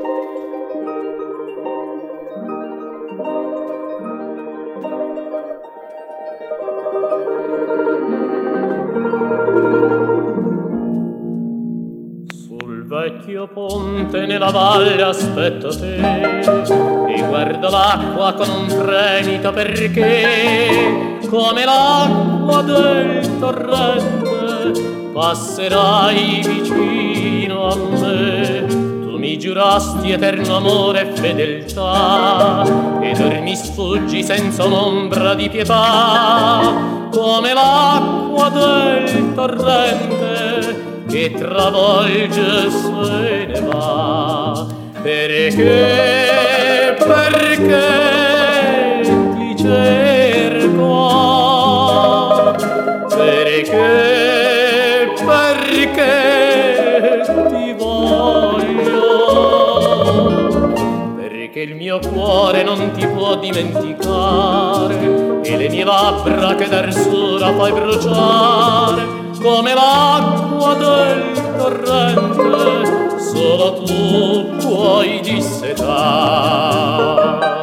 Vecchio ponte nella valle aspetto te e guardo l'acqua con un fremito perché come l'acqua del torrente passerai vicino a me. Tu mi giurasti eterno amore e fedeltà ed ora mi sfuggi senza un'ombra di pietà come l'acqua del torrente che travolge se ne va. Perché ti cerco? Perché ti voglio? Perché il mio cuore non ti può dimenticare e le mie labbra che d'arsura fai bruciare come l'acqua del torrente, solo tu puoi dissetare.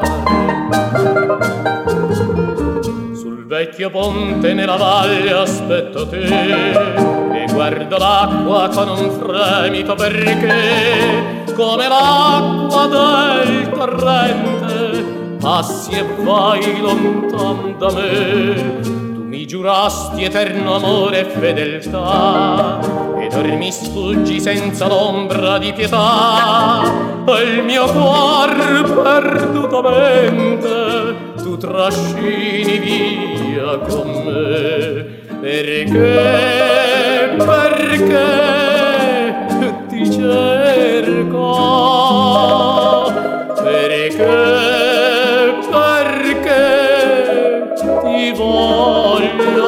Sul vecchio ponte nella valle aspetto te e guardo l'acqua con un fremito perché come l'acqua del torrente passi e vai lontan da me. Mi giurasti eterno amore e fedeltà ed ora mi sfuggi senza l'ombra di pietà. Il mio cuore perdutamente tu trascini via con me. Perché ti cerco? Perché ti voglio?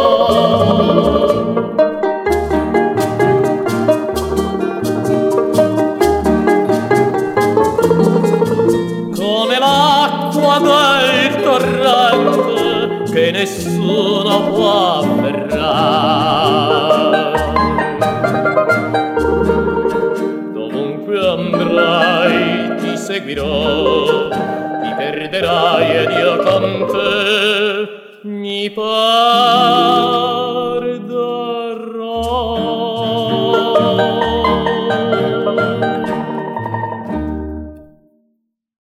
Come l'acqua del torrente che nessuno può afferrare. Dovunque andrai ti seguirò, ti perderai ed io con te mi pare.